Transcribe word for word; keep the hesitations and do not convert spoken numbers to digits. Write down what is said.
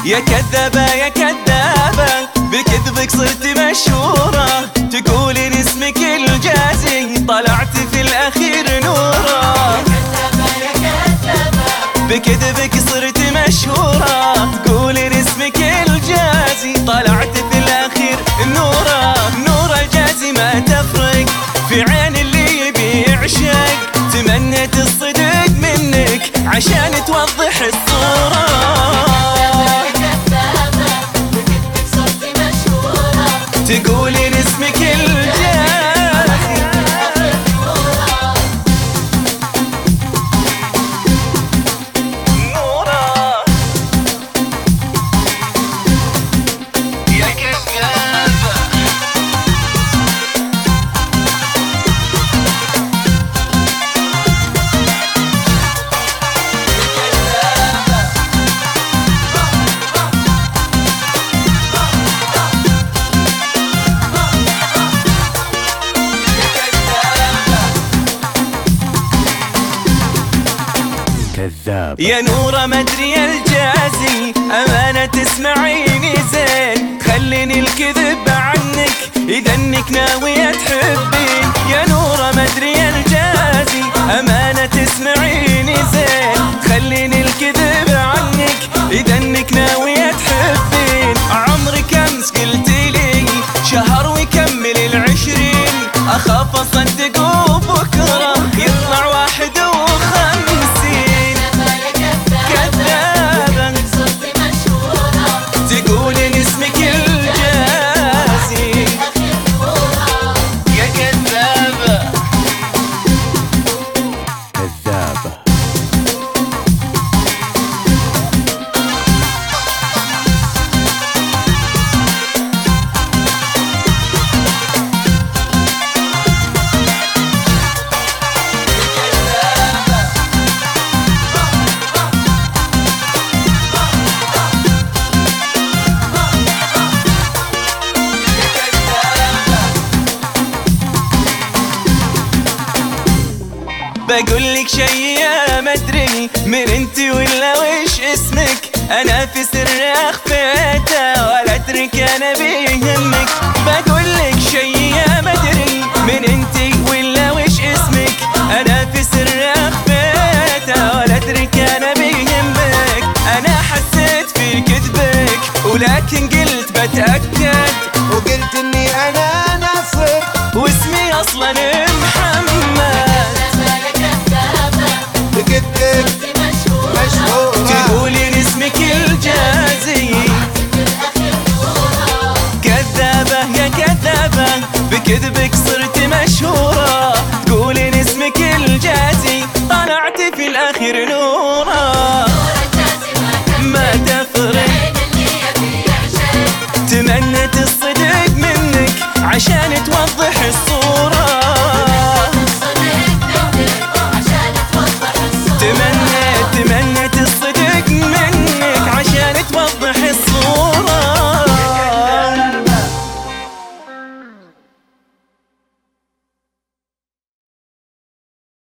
يا كذابة يا كذابة، بكذبك صرت مشهورة، تقولين اسمك الجازي طلعت في الأخير نورة. يا كذابة يا كذابة، بكذبك صرت مشهورة، تقولين اسمك الجازي طلعت في الأخير نورة. نورة الجازي ما تفرق في عين اللي يبي يعشق، تمنيت الصدق منك عشان توضح الصورة. تقولين اسمك الجازي نورة. يا كذابة كذاب. يا نورة مدري الجازي أمانة تسمعيني زين، خليني الكذب عنك إذا انك ناوية تحبين. يا نورة مدري الجازي أمانة تسمعيني زين، خليني الكذب عنك إذا انك ناوية تحبين. عمرك أمس قلتي لي شهر ويكمل العشرين، أخاف أصدق وبكرة يطلع واحد وخمسين. تقولين اسمك الجازي يا كذابة كذابة. بقولك شي يا مدري من انتي ولا وش اسمك، انا في سر اخفيته ولا اترك انا بيهمك. بقولك شي يا مدري من انتي ولا وش اسمك، انا في سر اخفيته ولا اترك انا بيهمك. انا حسيت في كذبك ولكن قلت بتأكد، وقلت اني انا ناصر واسمي اصلا محمد. بكذبك مشهورة، تقولين اسمك الجازي كذابة يا كذابة، بكذبك صرت مشهورة، تقولين اسمك الجازي طلعت في الأخير نورة. ما تفرق تمنيت الصدق منك عشان توضح الصورة.